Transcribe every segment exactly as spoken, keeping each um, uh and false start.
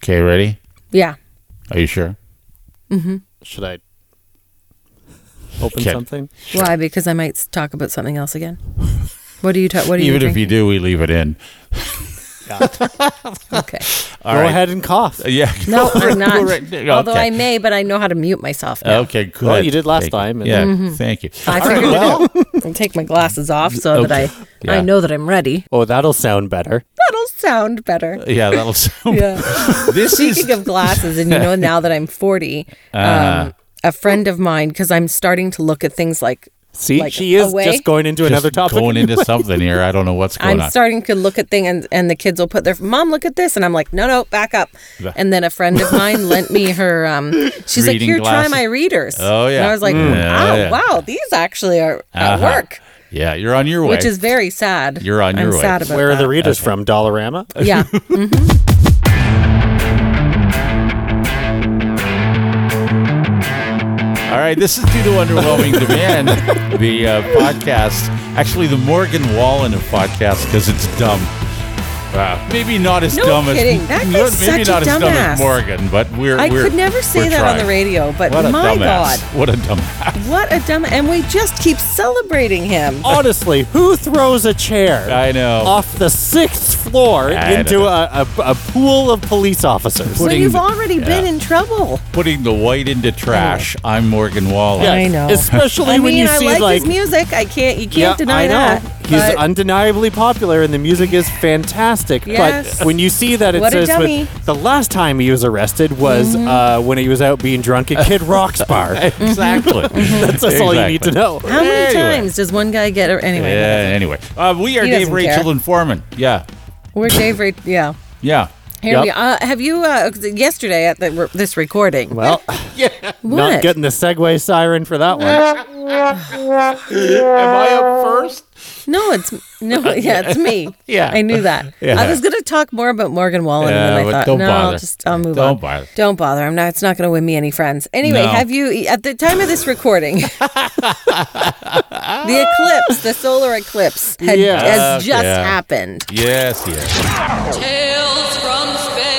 Okay, ready? Yeah. Are you sure? Mm-hmm. Should I open Okay. something? Why? Because I might talk about something else again. What do you ta- What do you Even if drinking? you do, we leave it in. Okay. All Go right. ahead and cough. Yeah. No, I'm not. Okay. Although I may, but I know how to mute myself now. Okay, good. Well, you did last Thank time, You. and- Yeah, thank you. I All right, figured well, I'll take my glasses off so that Okay. I Yeah. I know that I'm ready. Oh, that'll sound better. That'll sound better. yeah, that'll sound. Yeah. This is Speaking of glasses, and you know, now that I'm forty, Uh. um, a friend of mine, because I'm starting to look at things like See, Like, she is away? just going into just another topic. going into something here. I don't know what's going I'm on. starting to look at things, and, and the kids will put their mom, look at this, and I'm like, no, no, back up. The- And then a friend of mine lent me her. Um, she's like, Reading here, glasses. try my readers. Oh, yeah. And I was like, Mm. wow, Yeah, yeah. wow, these actually are at Uh-huh. work, Yeah, you're on your way. which is very sad. You're on your I'm way. sad about Where are that. the readers from? Dollarama? Yeah. Mhm. All right, this is due to underwhelming demand. The uh, podcast, actually, the Morgan Wallen of podcasts, because it's dumb. Uh, maybe not as No dumb kidding. as That guy's maybe such a not as dumb as dumbass. Morgan, but we're. I we're, could never say we're that trying. on the radio, but What a my dumbass! God, What a dumbass! what a dumb, and we just keep celebrating him. Honestly, who throws a chair I know. off the sixth floor I into don't a, a, a pool of police officers? When putting you've the- already been yeah. in trouble. Putting the white into trash. I'm Morgan Wallen. Yeah, I know. Especially I when mean, you I see like, like his music. I can't. You can't yeah, deny I know. that. He's but undeniably popular and the music is fantastic. Yes. But when you see that it What a says dummy. with, the last time he was arrested was Mm-hmm. uh, when he was out being drunk at Kid Rock's bar. Exactly. That's, that's all you need to Exactly. know. how many Anyway. times does one guy get? Anyway, Yeah. Anyway, uh, we are He Dave, doesn't Rachel, care. and Foreman. Yeah. we're Dave. Ra- yeah. Yeah. Here Yep. we are. Uh, have you uh, yesterday at the, re- this recording? Well, what? not getting the Segway siren for that one. Am I up first? No, it's no. Yeah, it's me. Yeah. I knew that. Yeah. I was going to talk more about Morgan Wallen, Yeah, and then I but thought, don't no, bother. I'll just I'll move Don't on. bother. Don't bother. I'm not. It's not going to win me any friends. Anyway, No. have you at the time of this recording, the eclipse, the solar eclipse, had, Yeah. has Uh, just yeah. happened? Yes. Yes. Tales from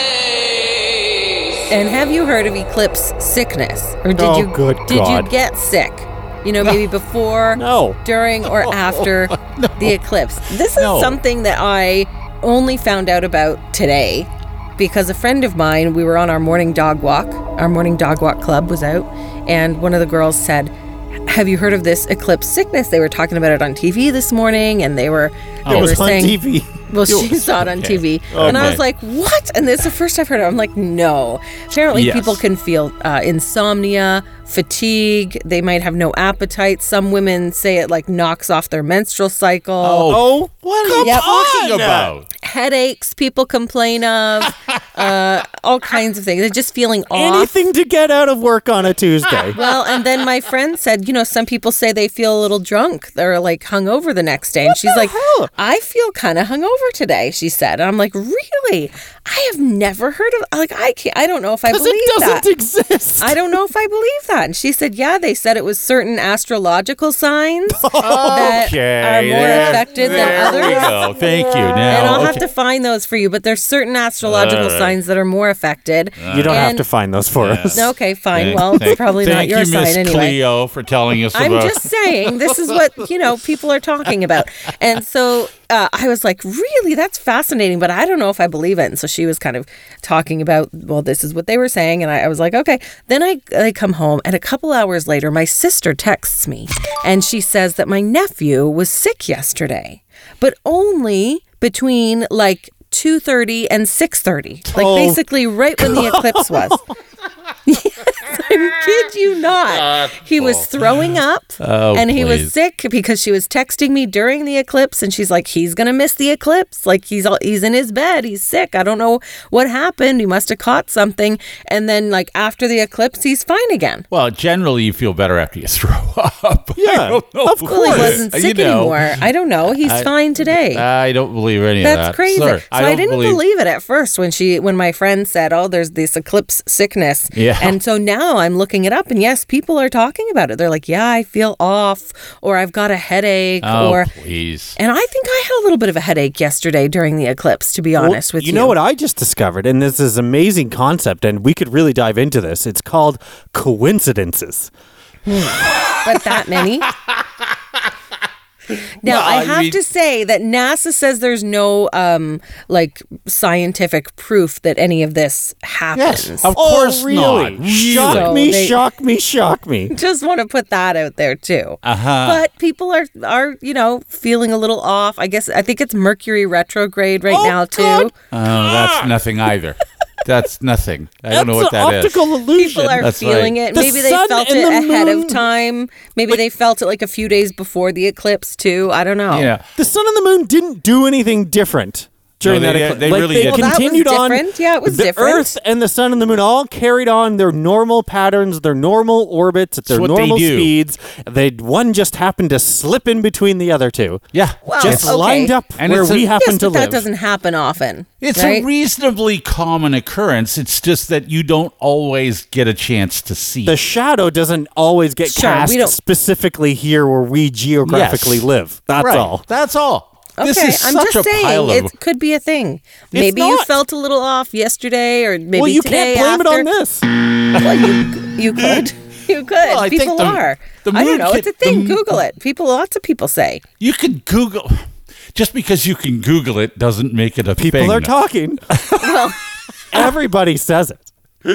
space. And have you heard of eclipse sickness, or did Oh, you good did God. you get sick? You know, maybe before, No. during, or after the eclipse. This is No. something that I only found out about today because a friend of mine, we were on our morning dog walk. Our morning dog walk club was out, and one of the girls said, "Have you heard of this eclipse sickness?" They were talking about it on T V this morning, and they were they It were was on saying, T V. well, she saw it on Okay. T V, and I Okay. was like, "What?" And this is the first I've heard of it. I'm like, "No." Apparently, Yes. people can feel uh, insomnia, fatigue. They might have no appetite. Some women say it like knocks off their menstrual cycle. Oh, What are you Yep. talking on. about? Headaches, people complain of. uh, all kinds of things. They're just feeling off. anything to get out of work on a Tuesday. Well, and then my friend said, you know, some people say they feel a little drunk. They're like hungover the next day. And she's like, hell? I feel kind of hungover today, she said. And I'm like, really? I have never heard of, like, I can't, I don't know if I Because believe it doesn't that. exist. I don't know if I believe that. And she said, yeah, they said it was certain astrological signs that Okay, are more there- affected than there others. we go. Thank you. Now, And I'll have okay. to find those for you, but there's certain astrological All right. signs that are more affected. You don't have And- to find those for us. Okay, fine. Thank- Well, it's thank- probably not thank your you, sign Miss anyway. Cleo, for telling us I'm about. just saying, this is what, you know, people are talking about. And so uh, I was like, really? That's fascinating, but I don't know if I believe it. And so she was kind of talking about, well, this is what they were saying. And I, I was like, okay. Then I, I come home, and a couple hours later, my sister texts me, and she says that my nephew was sick yesterday, but only between like two thirty and six thirty. Like Oh, basically right when the eclipse was. Yes, I kid you not. He was throwing up, Oh, and he please. was sick because she was texting me during the eclipse, and she's like, he's gonna miss the eclipse. Like he's all, he's in his bed, he's sick. I don't know what happened. He must have caught something. And then like after the eclipse, he's fine again. Well, generally, you feel better after you throw up. Yeah, I don't know. of Well, he wasn't You sick know, anymore. I don't know. He's I- fine today. I don't believe any of That's that. crazy. Sorry, so I, don't didn't believe... it at first when she when my friend said, "Oh, there's this eclipse sickness." Yeah. And so now I'm looking it up, and yes, people are talking about it. They're like, yeah, I feel off, or I've got a headache, Oh, or please. and I think I had a little bit of a headache yesterday during the eclipse, to be honest Well, with you. you know what I just discovered, and this is an amazing concept, and we could really dive into this. It's called coincidences. But that many? Now, Well, I I have mean- to say that NASA says there's no um like scientific proof that any of this happens. Yes, of course oh, really? not. Shock So me, they- shock me, shock me. Just want to put that out there too. Uh-huh. But people are are you know feeling a little off. I guess I think it's Mercury retrograde right Oh, now too. God. Oh, that's nothing either. That's nothing. I don't know That's what that an is. optical illusion. People are That's feeling right. it. The Maybe they sun felt and it the ahead moon- of time. Maybe they felt it like a few days before the eclipse too. I don't know. Yeah. The sun and the moon didn't do anything different during No, they- that eclipse. they Like, really they didn't. Well, that was continued on. different. Yeah, it was the different. Earth and the sun and the moon all carried on their normal patterns, their normal orbits at their what they normal do. speeds. They one just happened to slip in between the other two. Yeah. Well, Just okay. lined up And where it's a- we happen Yes, to but that live. doesn't happen often. It's right? a reasonably common occurrence. It's just that you don't always get a chance to see. The shadow doesn't always get Sure, cast we don't- specifically here where we geographically Yes. live. That's Right. all. That's all. Okay, This is I'm such just a pile saying of. it could be a thing. Maybe you not. felt a little off yesterday, or maybe Well, you today can't blame after. it on this. Well, you you could, you could. Well, I think people the- are. the I don't moon know. can- It's a thing. the- Google it. People, lots of people say. You can Google. Just because you can Google it doesn't make it a People thing. are talking. Well, Everybody says it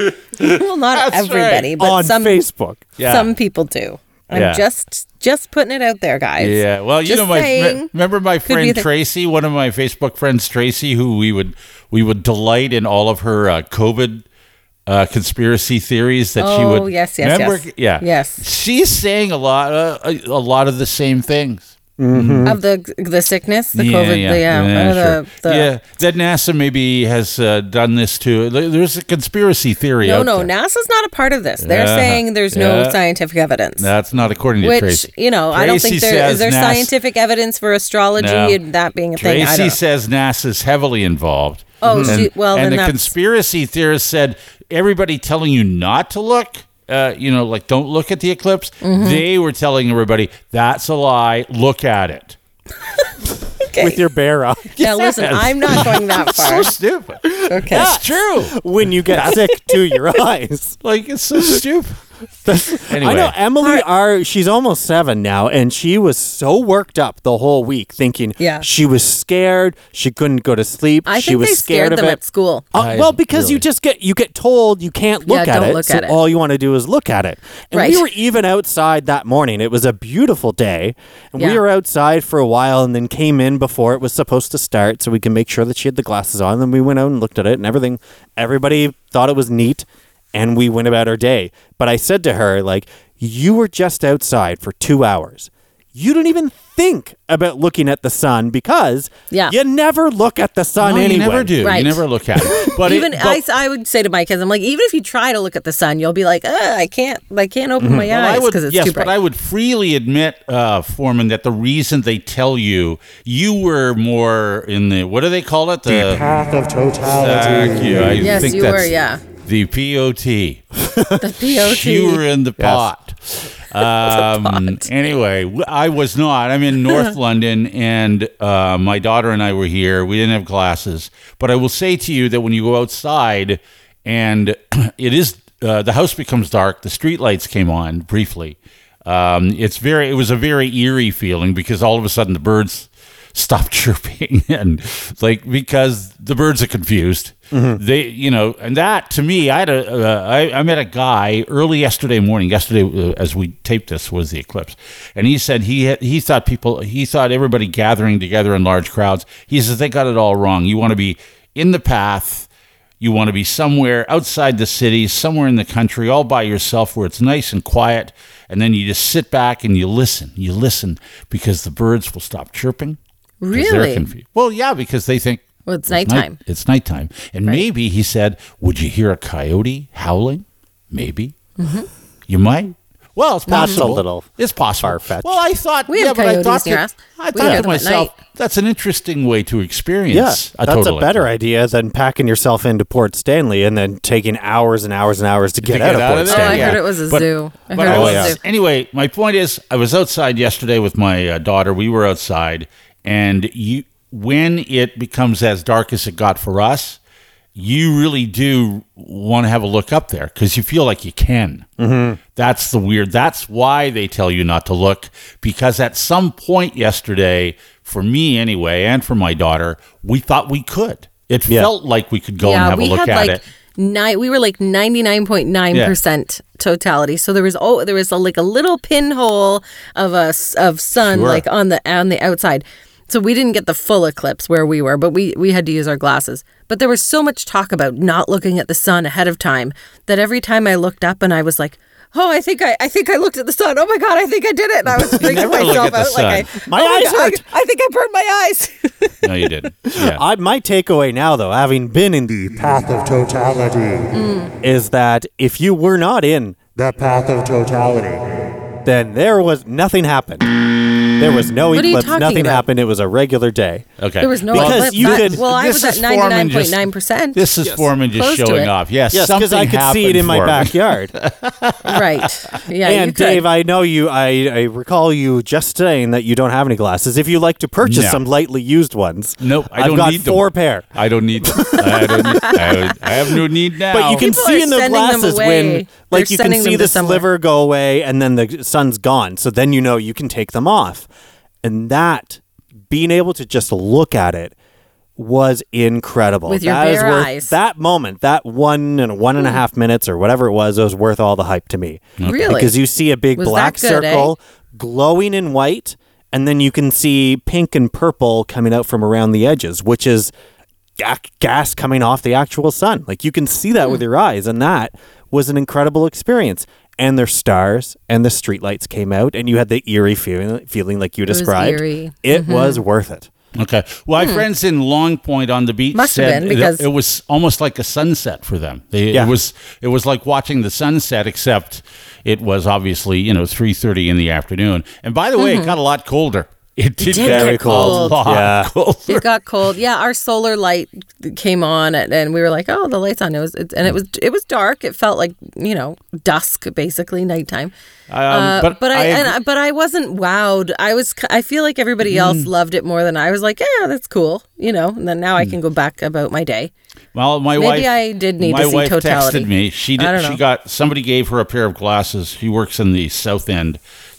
well, not That's everybody, right. but on some Facebook. Yeah. some people do. I'm Yeah. just just putting it out there, guys. Yeah, well, you Just know, my saying, remember my could be friend a thing. Tracy, one of my Facebook friends, Tracy, who we would we would delight in all of her uh, COVID uh, conspiracy theories that she Oh, would. yes, yes, remember? yes. Yeah, Yes. She's saying a lot, uh, a, a lot of the same things. Of the the sickness, the COVID, the, yeah, yeah, or sure. the, the yeah, that NASA maybe has uh, done this too. There- There's a conspiracy theory. No, out no, there. NASA's not a part of this. They're Yeah. saying there's no Yeah. scientific evidence. That's not according to Which, Tracy. you know, I don't think Tracy there is says there NASA scientific evidence for astrology No. and that being a thing. I Tracy don't know. says NASA's heavily involved. Oh, and, she- well, and then the that's- conspiracy theorists said everybody telling you not to look, uh, you know, like don't look at the eclipse. Mm-hmm. They were telling everybody that's a lie. Look at it. Okay. With your bare eye. Now, listen, Yes. I'm not going that So far. stupid. Okay. It's true. When you get sick to your eyes. Like it's so stupid. Anyway, I know Emily are she's almost seven now, and she was so worked up the whole week thinking Yeah. she was scared, she couldn't go to sleep, I she think was they scared scared of them it. at school. Uh, I- well, because you really. just get you get told you can't look Yeah, at don't it, look so at it. all you want to do is look at it. And Right. we were even outside that morning. It was a beautiful day, and we Yeah. were outside for a while, and then came in before it was supposed to start, so we can make sure that she had the glasses on. Then we went out and looked at it, and everything. Everybody thought it was neat, and we went about our day. But I said to her, like, you were just outside for two hours. You don't even think about looking at the sun because Yeah. you never look at the sun no, anyway. you never do. You Right. never look at it. But even it, but- I, I would say to my kids, I'm like, even if you try to look at the sun, you'll be like, uh, I can't, I can't open my Well, I eyes would, because it's yes, too bright. but I would freely admit, uh, Foreman, that the reason they tell you you were more in the what do they call it? The path of totality. Thank you. I Yes, think you that's were, yeah. The P O T. the P O T. You were in the pot. Um, anyway, w- I was not. I'm in North London, and uh, my daughter and I were here. We didn't have glasses, but I will say to you that when you go outside, and it is uh, the house becomes dark. The street lights came on briefly. Um, it's very. It was a very eerie feeling because all of a sudden the birds stopped chirping and like because the birds are confused. Mm-hmm. They, you know, and that to me, I had a, uh, I, I met a guy early yesterday morning. Yesterday, uh, as we taped this, was the eclipse, and he said he had, he thought people, he thought everybody gathering together in large crowds. He says they got it all wrong. You want to be in the path. You want to be somewhere outside the city, somewhere in the country, all by yourself where it's nice and quiet. And then you just sit back and you listen. You listen because the birds will stop chirping. 'Cause they're Really? confused. Well, yeah, because they think Well, it's night- nighttime. it's nighttime. And maybe, he said, would you hear a coyote howling? Maybe. Mm-hmm. You might. Well, it's That's a possible. little it's possible. far-fetched. Well, I thought, We yeah, have but I coyotes thought, near to, us. I We thought hear to them at myself, night. that's an interesting way to Yeah, experience a that's total a better eclipse. idea than packing yourself into Port Stanley and then taking hours and hours and hours to get, To out, get of out Port of there, Oh, I Stanley. yeah. heard it was a But- zoo. I But heard I it was was- a zoo. Anyway, my point is, I was outside yesterday with my uh, daughter. We were outside, and you, when it becomes as dark as it got for us, you really do want to have a look up there because you feel like you can. Mm-hmm. That's the weird. That's why they tell you not to look, because at some point yesterday, for me anyway, and for my daughter, we thought we could. It Yeah. felt like we could go yeah, and have we a look had at like it. nine. We were like ninety nine point nine percent totality. So there was oh, there was a, like a little pinhole of a s- of sun Sure. like on the on the outside. So we didn't get the full eclipse where we were, but we we had to use our glasses. But there was so much talk about not looking at the sun ahead of time that every time I looked up and I was like, oh, I think I, I think I looked at the sun. Oh my god, I think I did it. And I was freaking never look myself at the out like sun. I My oh eyes God, hurt. I, I think I burned my eyes. No, you didn't. Yeah. I, my takeaway now, though, having been in the Path of totality. is that if you were not in, The path of totality. then there was nothing happened. There was no What are you eclipse. talking Nothing about? happened. It was a regular day. Okay. There was no Because eclipse. you I- could- well, I This was is at Foreman ninety nine just- point nine percent. This is Foreman just Close to showing it. off. Yes, Yes, because I something could see it happened in my for him. backyard. Right. Yeah, you and could. Dave, I know you. I, I recall you just saying that you don't have any glasses. If you like to purchase No. some lightly used ones, Nope, I I've don't got need them. four pair. I don't need them. I, don't need, I, I have no need now. But you can People see are in the sending them glasses away. when, They're like, you can sending see them the to somewhere. sliver go away and then the sun's gone. So then you know you can take them off. And that, being able to just look at it was incredible. With your That is bare worth- eyes. That moment, that one and one and a half minutes or whatever it was, was worth all the hype to me. Really? Because you see a big Was black that good, eh? circle glowing in white, and then you can see pink and purple coming out from around the edges, which is ga- gas coming off the actual sun. Like you can see that Hmm. with your eyes, and that was an incredible experience. And their stars and the streetlights came out, and you had the eerie feeling, feeling like you was described. eerie. It was worth it. Okay. Well, my friends in Long Point on the beach Hmm. Must have said been, it- because- it, was almost like a sunset for them. They, Yeah. It was it was like watching the sunset, except it was obviously you know three thirty in the afternoon. And by the way, it got a lot colder. It did, did get get very cold. cold. A lot Yeah. colder. It got cold. Yeah, our solar light came on, and, and we were like, "Oh, the light's on." It was, it, and it was, it was dark. It felt like you know dusk, basically nighttime. Um, Uh, but, but, I, agree- and I but I wasn't wowed. I was. I feel like everybody else Mm. loved it more than I was. Like, yeah, that's cool, you know. And then now I can go back about my day. Well, my Maybe wife. I did need my to see wife totality. texted me. She I did. don't She know. got somebody gave her a pair of glasses. She works in the South End,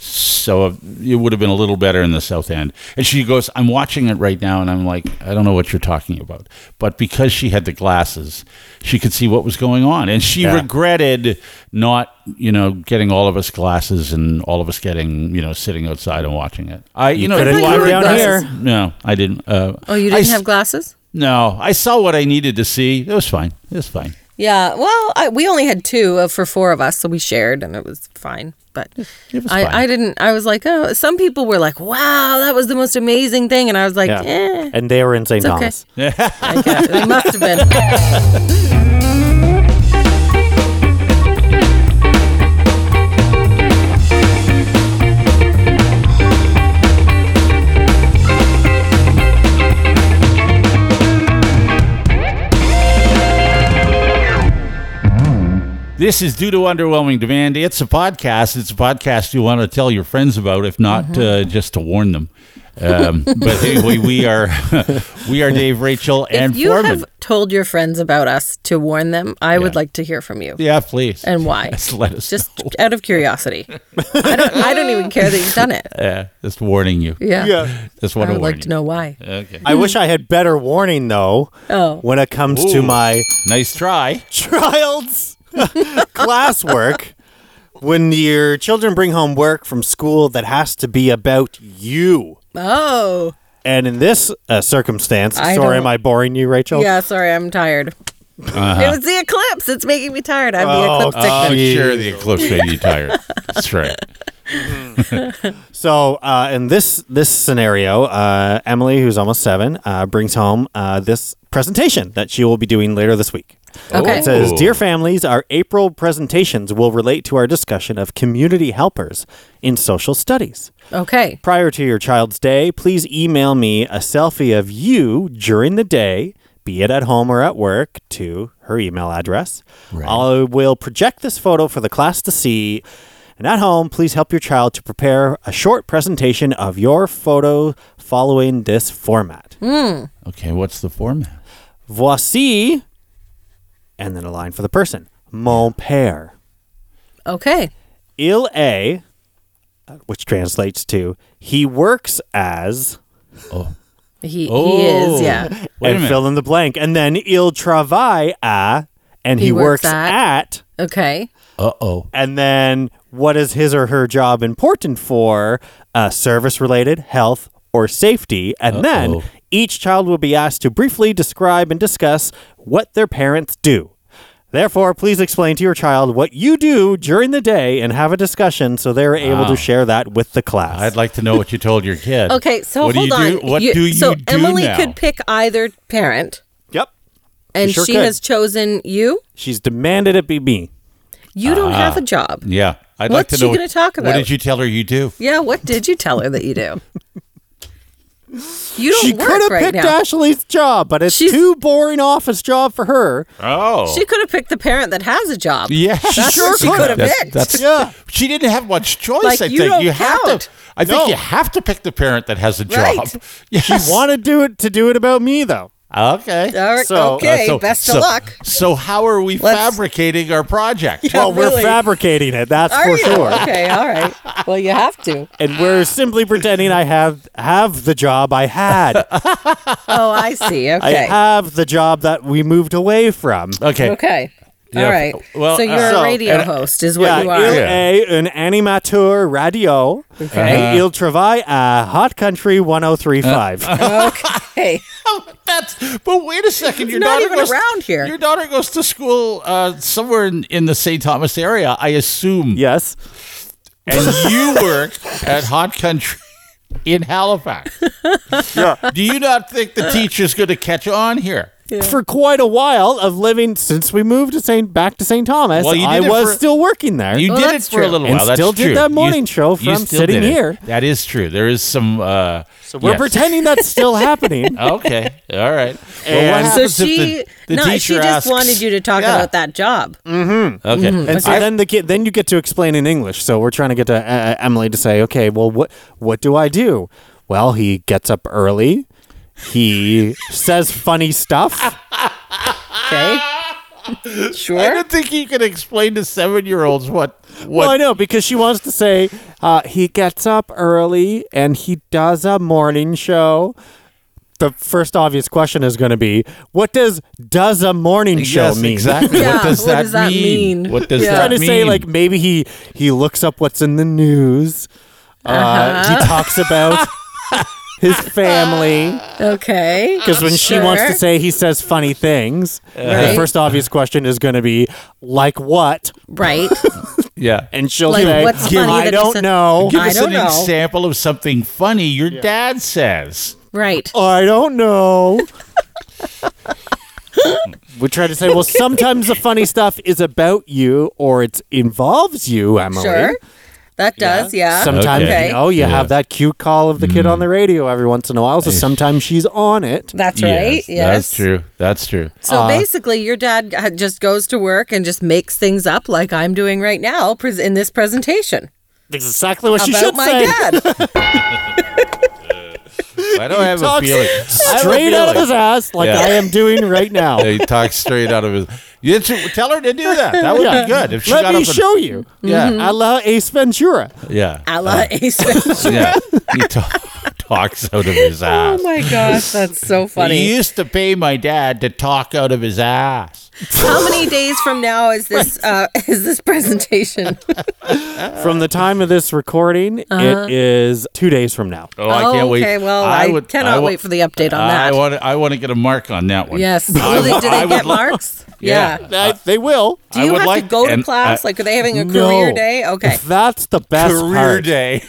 so it would have been a little better in the South End. And she goes, "I'm watching it right now," and I'm like, "I don't know what you're talking about." But because she had the glasses, she could see what was going on, and she Yeah. regretted not, you know, getting all of us glasses and all of us getting, you know, sitting outside and watching it. I, you, know, could have I thought come you down had here. glasses. No, I didn't. Uh, Oh, you I didn't s- have glasses? No, I saw what I needed to see. It was fine. It was fine. Yeah. Well, I, we only had two uh, for four of us, so we shared, and it was fine. But It was I, fine. I didn't. I was like, oh, some people were like, wow, that was the most amazing thing, and I was like, Yeah. eh. And they were in Saint okay. Thomas. I guess. It must have been. This is Due to Underwhelming Demand. It's a podcast. It's a podcast you want to tell your friends about, if not Mm-hmm. uh, just to warn them. Um, but anyway, we are we are Dave, Rachel, and If you Foreman. have told your friends about us to warn them, I would Yeah. like to hear from you. Yeah, please. And why? Just let us Just know. out of curiosity. I don't. I don't even care that you've done it. Yeah, just warning you. Yeah. Just I want to would warn like to you. know why. Okay. I wish I had better warning, though, Oh. when it comes to Ooh. my Nice try. child's classwork. When your children bring home work from school that has to be about you. Oh. And in this uh, circumstance, I sorry, don't- am I boring you, Rachel? Yeah. Sorry, I'm tired. Uh-huh. It was the eclipse. It's making me tired. I have Oh, the eclipse Oh, sickness. sure, the eclipse made you tired. That's right. So uh, in this this scenario, uh, Emily, who's almost seven, uh, brings home uh, this presentation that she will be doing later this week. Okay. It says, Ooh. Dear families, our April presentations will relate to our discussion of community helpers in social studies. Okay. Prior to your child's day, please email me a selfie of you during the day, be it at home or at work, to her email address. Right. I will project this photo for the class to see. And at home, please help your child to prepare a short presentation of your photo following this format. Okay, what's the format? Voici, and then a line for the person. Mon père. Okay. Il est, which translates to, he works as, He, Oh. he is, yeah. Wait a and minute. fill in the blank. And then il travaille à, and he, He works, works at. Okay. Uh-oh. And then what is his or her job important for? Uh, service-related, health, or safety. And then Uh-oh. each child will be asked to briefly describe and discuss what their parents do. Therefore, please explain to your child what you do during the day and have a discussion so they're able to share that with the class. I'd like to know what you told your kid. Okay, so what hold do you on. Do? What You- do you so do Emily now? could pick either parent, Yep. and sure she could. has chosen you. She's demanded it be me. You don't have a job. Yeah. I'd like What's to know. she gonna talk What about? did you tell her you do? Yeah, what did you tell her that you do? You don't She work could have right picked now. Ashley's job, but it's She's- too boring office job for her. Oh. She could have picked the parent that has a job. Yeah, That's sure what she could could have That's- picked. That's, Yeah. She didn't have much choice. Like, I you think don't you have count. to. I think No. you have to pick the parent that has a job. Right. Yes. She wanted to do it to do it about me though. Okay. All right, So- okay, Uh, so- best so- of luck. So how are we Let's- fabricating our project? Yeah, Well, we're really. fabricating it, that's Are for you? sure. Okay, all right. Well, you have to. And we're simply pretending I have have the job I had. Oh, I see. I Okay. have the job that we moved away from. Okay. Okay. Yeah, All right. well, so you're uh, a so- radio and- host, is what Yeah, you il are. est un animateur radio. Okay. Et il travaille à Hot Country one oh three point five. Okay. That's, but wait a second. Your not daughter even goes, around here. Your daughter goes to school uh, somewhere in, in the Saint Thomas area, I assume. Yes. And you work at Hot Country in Halifax. Yeah. Do you not think the teacher's going to catch on here? For quite a while of living since we moved to Saint back to Saint Thomas, Well, you I did it was for- still working there. You Well, did it that's for a true. little And while. That's still did true. that You- morning show you from still sitting did it. here. That is true. There is some. Uh, So we're yes. pretending that's still happening. Okay. All right. Well, And- what So happens if she, the, the no, teacher she just asks, wanted you to talk Yeah. about that job. Okay. And so I- then the kid, then you get to explain in English. So we're trying to get to uh, Emily to say, okay, well, what what do I do? Well, he gets up early. He says funny stuff. Okay. I Sure. don't think you can explain to seven-year-olds what what. Well, I know because she wants to say uh, he gets up early and he does a morning show. The first obvious question is going to be, what does does a morning show yes, mean? exactly. Yeah, what does what that does that mean? mean? What does Yeah. that Trying to mean? say like maybe he he looks up what's in the news. Uh, Uh-huh. He talks about his family. Okay. Because when she wants to Sure. say he says funny things, the Right. first obvious question is going to be, like what? Right. yeah. And she'll Like, say, what's funny I that he don't said- know. Give I us don't an know. example of something funny your dad says. Right. I don't know. We try to say, well, sometimes the funny stuff is about you or it involves you, Emily. Sure. That does, yeah. Sometimes, Okay. you know, you Yeah. have that cute call of the kid on the radio every once in a while, so sometimes she's on it. That's right. Yes. That's true. That's true. So basically, your dad uh, just goes to work and just makes things up like I'm doing right now pres- in this presentation That's exactly what she about should my say. dad. I don't have a Talks feeling. I have a straight out of feeling. his ass like Yeah. I am doing right now. Yeah, he talks straight out of his. You should tell her to do that. That would Yeah. be good. If she Let got me up and- show you. Yeah. A la Ace Ventura. Yeah. A la Ace Ventura. Yeah. He ta- talks out of his Oh ass. my gosh, that's so funny. He used to pay my dad to talk out of his ass. How many days from now is this uh, is this presentation? From the time of this recording, it is two days from now. Oh, I Oh, can't wait. okay, well, I cannot wa- wait for the update on I that. want. I want to get a mark on that one. Yes. I Really, would- do I they would get lo- marks? Yeah. They- they will. Do I you would have like- to go to and class? I- like, are they having a No. career day? Okay. That's the best Career part. day.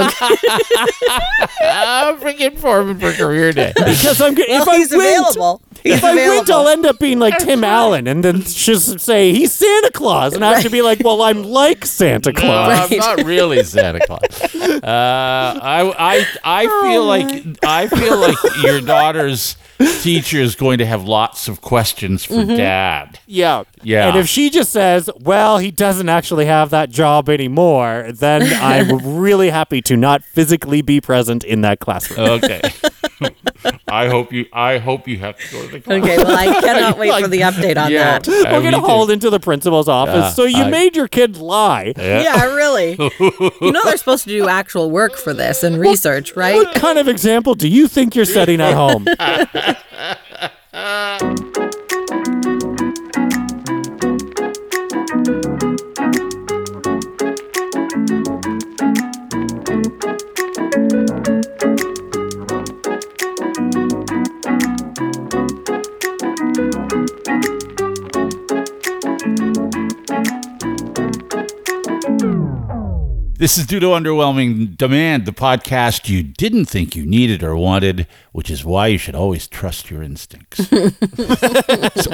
I'm freaking Foreman for career day. Because I'm Well, if I he's went, available. If I wait, available. I'll end up being like Tim Allen, and then just say he's Santa Claus, and I have to be like, well, I'm like Santa No, Claus. I'm not really Santa Claus. Uh, I, I, I feel Oh, like I feel like your daughter's teacher is going to have lots of questions for Mm-hmm. Dad. Yeah. Yeah. And if she just says, well, he doesn't actually have that job anymore, then I'm really happy to not physically be present in that classroom. Okay. I hope you. I hope you have to go to the class. Okay, well, I cannot wait for the update on Yeah. that. We're Uh, going to me too. haul into the principal's office. Yeah, so you I- made your kid lie. Yeah, really. You know they're supposed to do actual work for this and research, right? What kind of example do you think you're setting at home? This is due to underwhelming demand, the podcast you didn't think you needed or wanted, which is why you should always trust your instincts. So,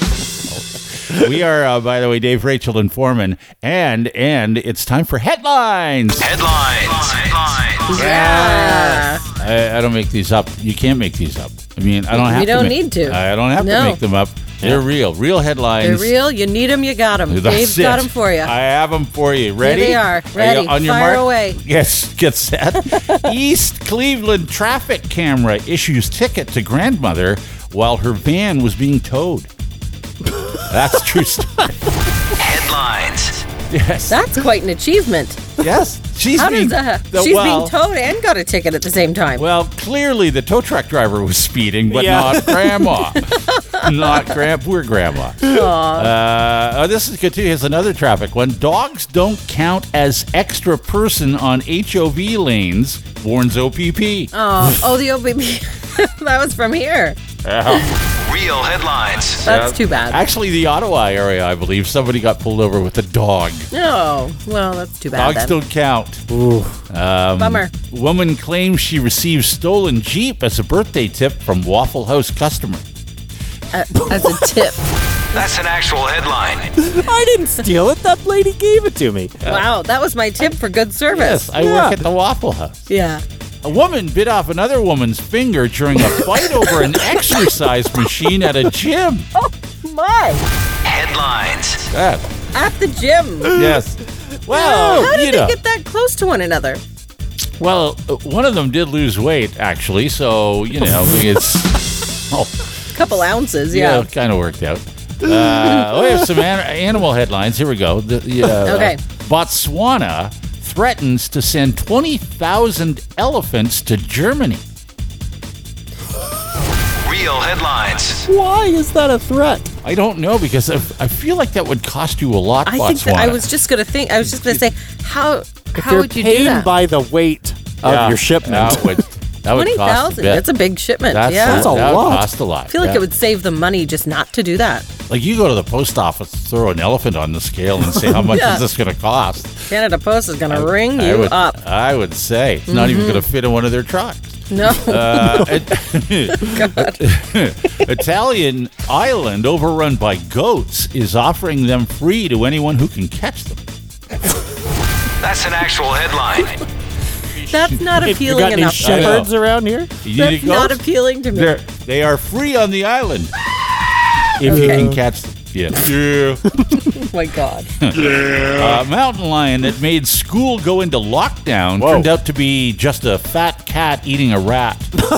always. We are, uh, by the way, Dave, Rachel, and Foreman, and and it's time for headlines. Headlines. Headlines. Yeah. I, I don't make these up. You can't make these up. I mean, I don't have We to. don't ma- need to. I don't have No. to make them up. They're real, real headlines. They're real. You need them, you got them. That's Dave's it. got them for you. I have them for you. Ready? they are. you Ready. on your Fire mark? away. Yes, get set. East Cleveland traffic camera issues ticket to grandmother while her van was being towed. That's true story. Headlines. Yes. That's quite an achievement. yes. She's How being does that? the- She's well, being towed and got a ticket at the same time. Well, clearly the tow truck driver was speeding, but Yeah. not grandma. not grand, poor grandma. Uh, oh, this is good too. Here's another traffic one. Dogs don't count as extra person on H O V lanes, warns O P P. oh, oh, the O B B. That was from here. Real headlines. That's too bad. Actually, the Ottawa area, I believe, somebody got pulled over with a dog. Oh, well, that's too bad. Dogs then. don't count. Um, Bummer. Woman claims she received stolen Jeep as a birthday tip from Waffle House customer. Uh, as a tip. That's an actual headline. I didn't steal it. That lady gave it to me. Wow, that was my tip for good service. Yes, I Yeah. work at the Waffle House. Yeah. A woman bit off another woman's finger during a fight over an exercise machine at a gym. Oh, my. Headlines. Yeah. At the gym. Yes. Well, How you did they know. get that close to one another? Well, uh, one of them did lose weight, actually, so, you know, it's oh, A couple ounces, yeah, yeah. it kind of worked out. Uh, we have some an- animal headlines. Here we go. The, the, uh, Okay. Botswana threatens to send twenty thousand elephants to Germany. Real headlines. Why is that a threat? I don't know, because I, I feel like that would cost you a lot, I Botswana. think that I was just gonna think. I was just gonna say, how If how you're would you paying do that? by the weight of Yeah, your shipment. That would, that would Twenty cost a thousand. bit. That's a big shipment. That's yeah. That's a that would lot. cost a lot. I feel like yeah. it would save them money just not to do that. Like, you go to the post office, throw an elephant on the scale, and say, how much Yeah. is this going to cost? Canada Post is gonna ring I you would, up. I would say it's not even going to fit in one of their trucks. No. Uh, Italian island overrun by goats is offering them free to anyone who can catch them. That's an actual headline. That's not If you appealing got any enough. to me. shepherds around here? You need That's a not goat? appealing to me. They're, they are free on the island if you can catch them. Yeah. Yeah. Oh my God. A mountain lion that made school go into lockdown Whoa. turned out to be just a fat cat eating a rat.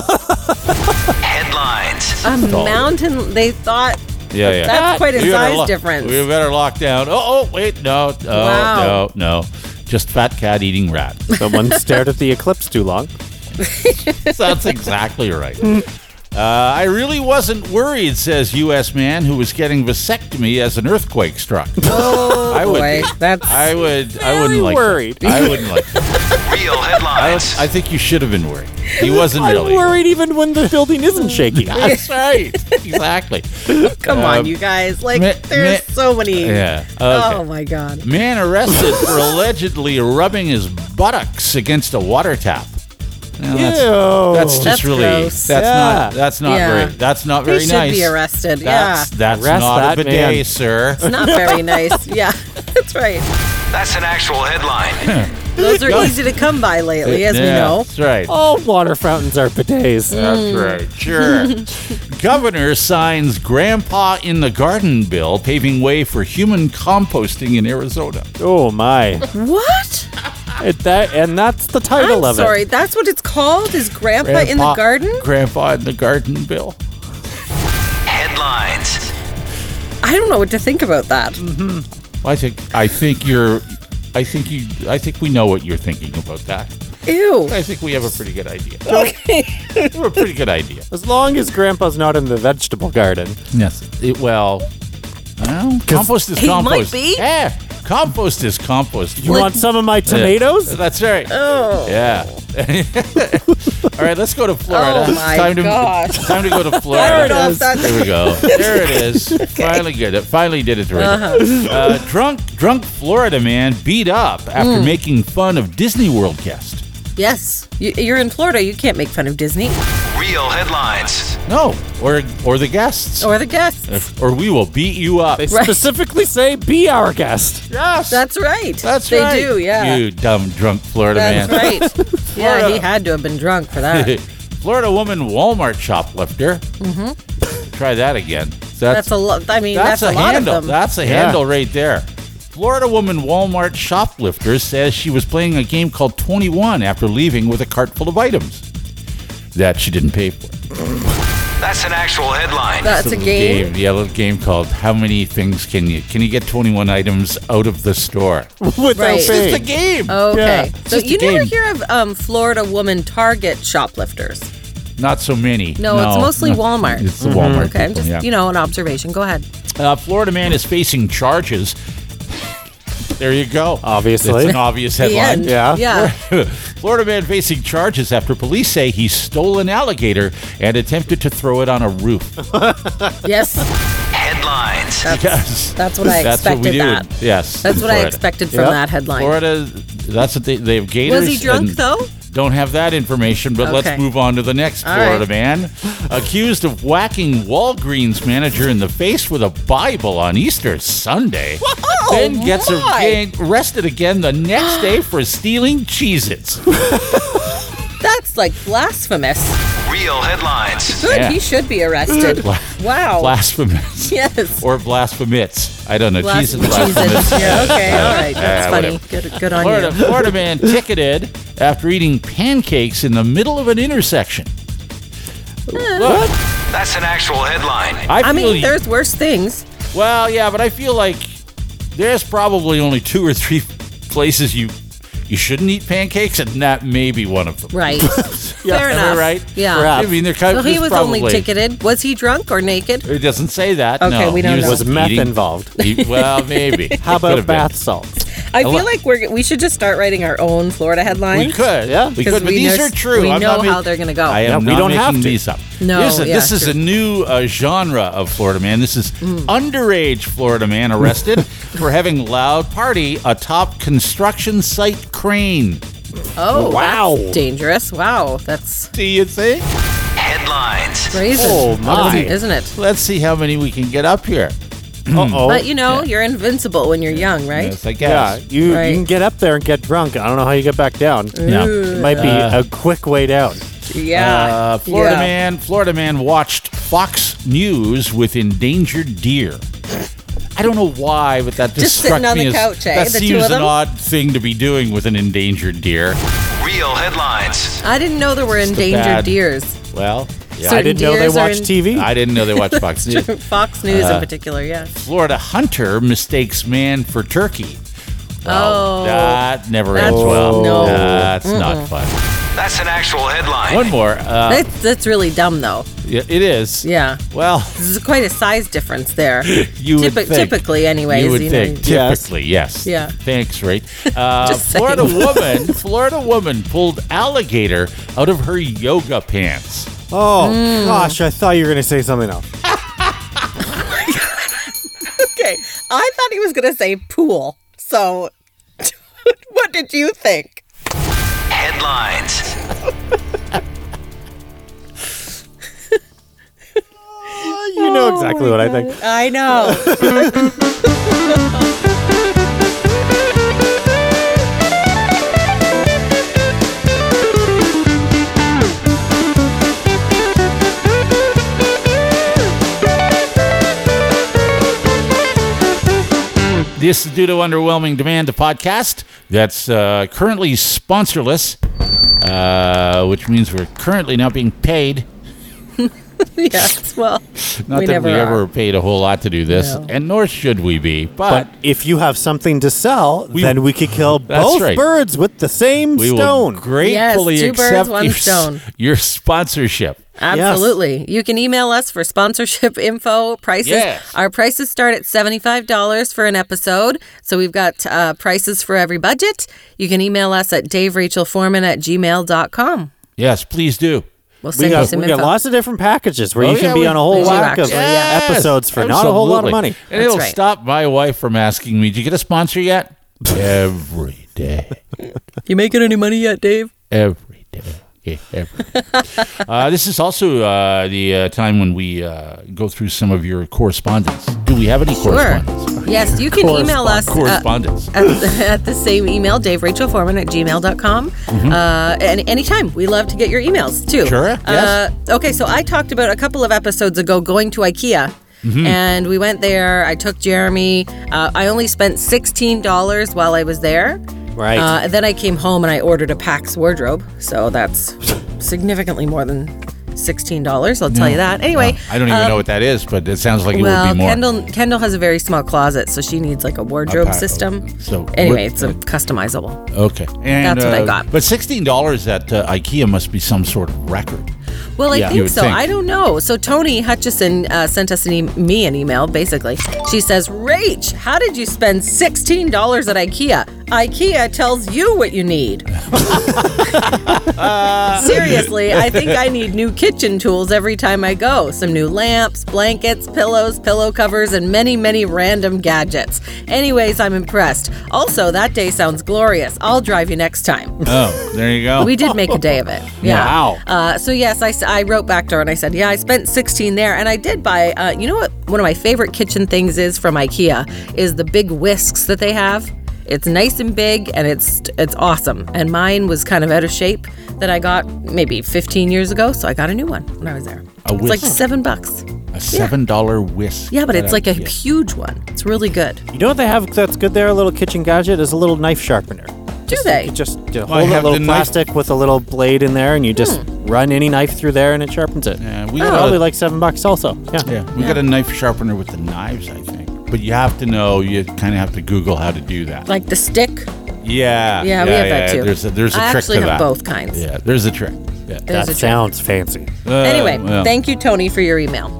Headlines. A mountain. They thought Yeah, yeah. that's quite a We better size lo- difference. We better lock down. Oh, oh, wait, no, no, Wow. no, no. Just fat cat eating rat. Someone stared at the eclipse too long. That's exactly right. Uh, I really wasn't worried, says U S man who was getting vasectomy as an earthquake struck. Oh I would- boy, that's I would. I Very wouldn't like. worried. That. I wouldn't like. That. Real I, headlines. I think you should have been worried. He wasn't I'm really. worried even when the building isn't shaking. That's right. Exactly. come Um, on, you guys. Like, me- there's me- so many. Yeah. Okay. Oh my God. Man arrested for allegedly rubbing his buttocks against a water tap. No, that's, Ew. that's just That's really gross. that's Yeah. not that's not Yeah. very that's not He very should nice. be arrested. That's yeah. that's Arrest not that a bidet, man. sir. It's not very nice. Yeah. That's right. That's an actual headline. Those are easy to come by lately, as we Yeah, know. That's right. All water fountains are bidets. That's right. Sure. Governor signs Grandpa in the Garden bill, paving way for human composting in Arizona. Oh my! What? It, that and that's the title I'm of sorry. it. That's what it's called? Is Grandpa, in the Grandpa- garden? Grandpa in the Garden bill. Headlines. I don't know what to think about that. I think I think you're I think you I think we know what you're thinking about that. Ew. I think we have a pretty good idea. Okay. We have a pretty good idea. As long as Grandpa's not in the vegetable garden. Yes. It, well, well, compost is He might compost. be. Yeah. Compost is compost. You want some of my tomatoes? That's right. Oh. Yeah. All right, let's go to Florida. Oh, my time to, gosh. Time to go to Turn Florida. off that- There we go. There it is. Finally good. It finally did it right. Uh-huh. Uh, drunk, drunk Florida man beat up after Mm. making fun of Disney World guest. Yes. You, you're in Florida. You can't make fun of Disney Real headlines. No, or or the guests, or the guests. or we will beat you up. They Right. specifically say, "Be our guest." Yes, That's right. that's they right. do, yeah. You dumb drunk Florida That's man. right. Yeah, Florida. he had to have been drunk for that. Florida woman Walmart shoplifter. Mm-hmm. Try that again. That's a lot. I mean, that's, That's, a, a, lot handle. of them. That's a Yeah. handle right there. Florida woman Walmart shoplifter says she was playing a game called twenty-one after leaving with a cart full of items that she didn't pay for. That's an actual headline. That's a Little game. Yeah, a little game called How Many Things Can You Can You Get twenty-one Items Out of the Store? Without Right. It's just a paying. game. Okay. Yeah. So Just a you never game. hear of um, Florida woman Target shoplifters. Not so many. No, it's mostly no. Walmart. It's the Walmart. Okay, I'm people, just, yeah. you know, an observation. Go ahead. Uh, Florida man is facing charges. There you go. Obviously. It's an obvious The headline. end. Yeah. Yeah. Florida man facing charges after police say he stole an alligator and attempted to throw it on a roof. Yes. Headlines. That's, Yes. that's what I That's what we expected do. that. Yes. That's in what I Florida. expected from Yep. that headline. Florida, that's what they, they have gators. Was he drunk, and though? Don't have that information, but let's Okay. move on to the next All Florida right. man. Accused of whacking Walgreens manager in the face with a Bible on Easter Sunday. then gets my. again, arrested again the next day for stealing Cheez-Its. That's like blasphemous. Real headlines. Good, Yeah. he should be arrested. Bla- Wow. Blasphemous. Yes. Or blasphemous. I don't know. Blas- Cheez-Its, blasphemous. Jesus. Yeah, okay, all right. That's Yeah, funny. whatever. Good, good on Florida, you. Florida man ticketed after eating pancakes in the middle of an intersection. Look, That's an actual headline. I, I feel mean, you- there's worse things. well, yeah, but I feel like there's probably only two or three places you you shouldn't eat pancakes, and that may be one of them. Right. Fair Am I enough. right? Yeah. Perhaps. I mean, they're kind So of he there's was probably, only ticketed. Was he drunk or naked? It doesn't say that. Okay, no. we don't He know. Was just meth eating- involved? he- well, maybe. How Could about have been. bath salts? I lo- feel like we're we should just start writing our own Florida headlines. We could, Yeah. we Because could, but we these know- are true. we I'm know not how ma- they're gonna go. I Yeah, am we not don't making have to. these up. No, this, is- yeah, this is true. a new uh, genre of Florida man. This is underage Florida man arrested for having loud party atop construction site crane. Oh, Wow. that's dangerous. Wow, that's Do you think? Headlines. crazy. Oh, my. Isn't it? Let's see how many we can get up here. Uh-oh. But you know, you're invincible when you're young, right? Yes, I yeah, guess. you, Right. you can get up there and get drunk. I don't know how you get back down. Yeah. It might be Uh, a quick way down. Yeah. Uh, Florida yeah. man, Florida man watched Fox News with endangered deer. I don't know why, but that just, Just struck sitting on me the as couch, eh? that The two seems of an them? odd thing to be doing with an endangered deer. Real headlines. I didn't know there were a endangered bad- deers. Well, yeah, Certain I didn't know they deers are watched in- T V. I didn't know they watched Fox News. Fox News Uh, in particular, yeah. Florida hunter mistakes man for turkey. Well, Oh. that never That's- ends well. no. That's not fun. That's an actual headline. One more. Uh, That's that's really dumb though. yeah, it is. Yeah. Well, There's quite a size difference there. you would Typi- think. Typically, anyways. You would know. think. Yes. Typically, yes. Yeah. Thanks, Ray. Uh, Just saying. Florida woman, Florida woman pulled alligator out of her yoga pants. Oh, Mm. gosh, I thought you were going to say something else. Okay. I thought he was going to say pool. So, what did you think? headlines. You know exactly what I think. I know. This is due to underwhelming demand, a podcast that's uh, currently sponsorless, uh, which means we're currently not being paid. Yes, well, Not we that never we are. ever paid a whole lot to do this, No. and nor should we be. But, But if you have something to sell, We- then we could kill That's both right. birds with the same we stone. will gratefully Yes, two birds, accept one your, stone. your sponsorship. Absolutely. You can email us for sponsorship info, prices. Yes. Our prices start at seventy-five dollars for an episode. So we've got uh, prices for every budget. You can email us at dave rachel foreman at gmail dot com. Yes, please do. We'll We send you got, some we got info. lots of different packages where Oh, you can yeah, be we- on a whole we do whack of actually, yeah. episodes for not a whole lot of Absolutely. money. And That's it'll right. stop my wife from asking me, "Did you get a sponsor yet?" Every day. You making any money yet, Dave? Every day. Yeah, every day. uh, this is also uh, the uh, time when we uh, go through some of your correspondence. Do we have any Sure. correspondence? Yes, you can email us uh, Correspondence. at, the, at the same email, dave rachel foreman at gmail dot com. Uh, and anytime. We love to get your emails, too. Sure, yes. Uh, okay, so I talked about a couple of episodes ago going to IKEA. And we went there. I took Jeremy. Uh, I only spent sixteen dollars while I was there. Right. Uh, and then I came home and I ordered a PAX wardrobe. So that's significantly more than sixteen dollars. I'll tell you that. Anyway. I don't even um, know what that is, but it sounds like it well, would be more. Kendall Kendall has a very small closet, so she needs like a wardrobe pa- system. so anyway, what- it's a customizable. Okay. And, That's what I uh, got. But sixteen dollars at uh, IKEA must be some sort of record. Well, I Yeah. You think would so. think. I don't know. So Tony Hutchison uh, sent us an e- me an email. Basically, she says, "Rach, how did you spend sixteen dollars at IKEA? IKEA tells you what you need." Seriously, I think I need new kitchen tools every time I go. Some new lamps, blankets, pillows, pillow covers, and many, many random gadgets. Anyways, I'm impressed. Also, that day sounds glorious. I'll drive you next time. Oh, there you go. We did make a day of it. Yeah. Wow. Uh, so yes, I, s- I wrote back to her and I said, yeah, I spent sixteen there, and I did buy. Uh, you know what? One of my favorite kitchen things is from IKEA is the big whisks that they have. It's nice and big, and it's it's awesome. And mine was kind of out of shape that I got maybe fifteen years ago, so I got a new one when I was there. A It's like whisk. seven bucks. A seven dollar whisk. Yeah, but at it's like a IKEA. huge one. It's really good. You know what they have that's good there? A little kitchen gadget is a little knife sharpener. Do they? You just you Well, I hold a have little the knife- plastic with a little blade in there, and you just run any knife through there, and it sharpens it. Yeah, we It's got probably a- like seven bucks also. Yeah. Yeah, we got a knife sharpener with the knives, I think. But you have to know, you kind of have to Google how to do that. Like the stick. Yeah. Yeah, we have that too. There's a, there's a I trick actually to have that. both kinds. Yeah, there's a trick. Yeah. There's That a trick. sounds fancy. Uh, Anyway, well. thank you, Tony, for your email.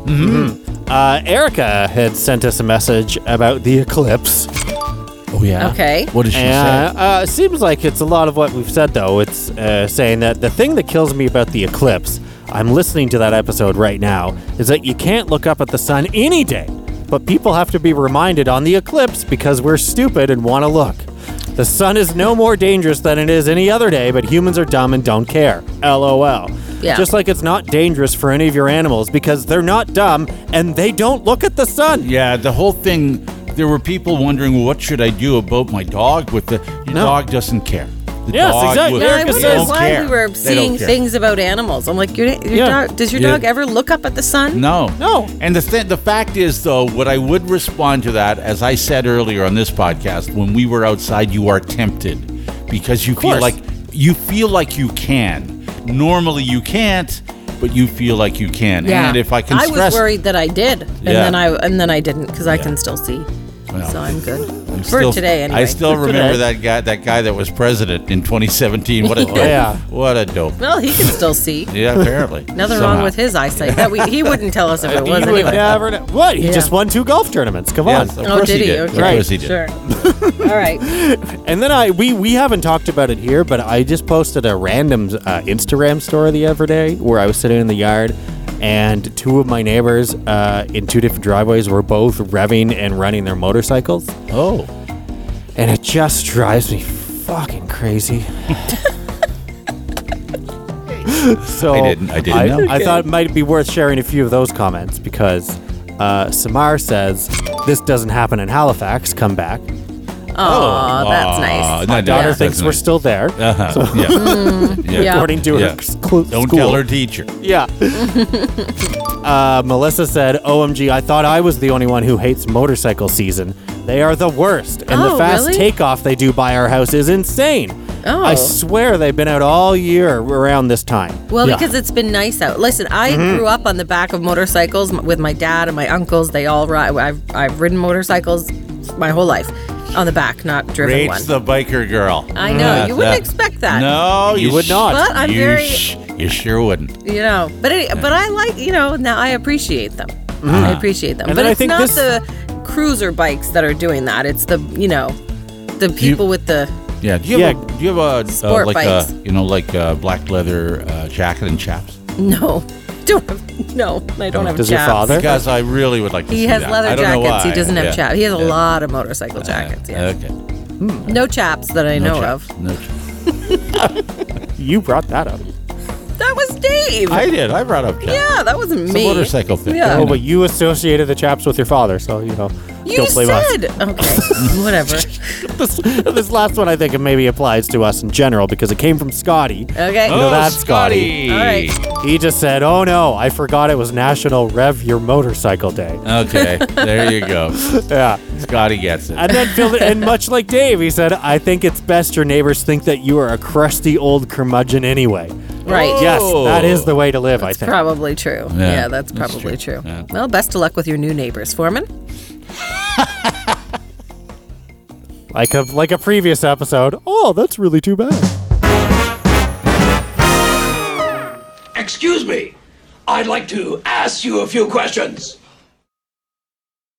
Uh, Erica had sent us a message about the eclipse. Oh, yeah. Okay. What did she Uh, say? uh, seems like it's a lot of what we've said, though. It's uh, saying that the thing that kills me about the eclipse, I'm listening to that episode right now, is that you can't look up at the sun any day. But people have to be reminded on the eclipse because we're stupid and want to look. The sun is no more dangerous than it is any other day, but humans are dumb and don't care. LOL. Yeah. Just like it's not dangerous for any of your animals because they're not dumb and they don't look at the sun. Yeah, the whole thing, there were people wondering, well, what should I do about my dog with the, your No. dog doesn't care. The Yes, dog exactly. will- No, I Erica was they says- don't glad care. we were They seeing don't care. things about animals. I'm like, your, your Yeah. dog, does your Yeah. dog ever look up at the sun? No. No. And the th- the fact is, though, what I would respond to that, as I said earlier on this podcast, when we were outside, you are tempted because you feel course. like you feel like you can. Normally, you can't, but you feel like you can. Yeah. And if I can I stress, was worried that I did, and Yeah. then I and then I didn't because I Yeah. can still see. Well, So I'm good I'm for still- today. Anyway. I still For remember today. that guy, that guy that was president in twenty seventeen. What a dope! Yeah. What a dope! Well, he can still see. Yeah, apparently. Nothing Somehow. wrong with his eyesight. That we, he wouldn't tell us if it You was would anyway. never know. What? He Yeah. just won two golf tournaments. Come Yes, on. of Oh, course did he? did. Okay. Of course he did. Sure. All right. And then I we we haven't talked about it here, but I just posted a random uh, Instagram story the other day where I was sitting in the yard, and two of my neighbors uh, in two different driveways were both revving and running their motorcycles, Oh, and it just drives me fucking crazy. So I didn't- I didn't I, know. I thought it might be worth sharing a few of those comments because uh, Samar says this doesn't happen in Halifax. Come back. Oh, that's Aw, nice. no, My daughter that's thinks we're nice. still there. Uh-huh. Yeah. yeah. Yeah. According to Yeah. her school. Don't tell her teacher. Yeah. uh, Melissa said, O M G, I thought I was the only one who hates motorcycle season. They are the worst. And the Oh, fast really? takeoff they do by our house is insane. Oh. I swear they've been out all year around this time. Well, Yeah. because it's been nice out. Listen, I Mm-hmm. grew up on the back of motorcycles m- with my dad and my uncles. They all ride. I've, I've ridden motorcycles my whole life on the back, not driven Rage one. the biker girl. I know. Yeah, You wouldn't that- expect that. No, You would sh- not. But I'm you very, sh- you sure wouldn't. you know, but any, but I like, you know, now I appreciate them. I appreciate them. And but then I it's think not this- the cruiser bikes that are doing that. It's the, you know, the people with the, Yeah. Do you have Yeah. a, do you have a uh, Sport like bikes. a you know like a black leather uh, jacket and chaps? no, don't have, no, I don't have Does your chaps. father? Because I really would like to He see has that. leather I don't know jackets. He why. doesn't have Yeah. chaps. He has a Yeah. lot of motorcycle jackets. Yeah. Okay. No chaps that I No know chaps. of. No chaps. You brought that up. That was Dave. I did. I brought up chaps. yeah, that wasn't It's me. a motorcycle thing. Yeah. Oh, but you associated the chaps with your father, so, you know, You don't blame us. said okay, whatever. This, this last one I think it maybe applies to us in general because it came from Scotty. Okay. You know Oh, that, Scotty. All right. He just said, oh no, I forgot it was National Rev Your Motorcycle Day. Okay. There you go. Yeah. Scotty gets it. And then filled it, and much like Dave, he said, I think it's best your neighbors think that you are a crusty old curmudgeon anyway. Right. Oh. Yes, that is the way to live, I think. Probably true. Yeah, Yeah, that's that's probably true. true. Yeah. Well, best of luck with your new neighbors, Foreman. Like a like a previous episode. Oh, that's really too bad. Excuse me. I'd like to ask you a few questions.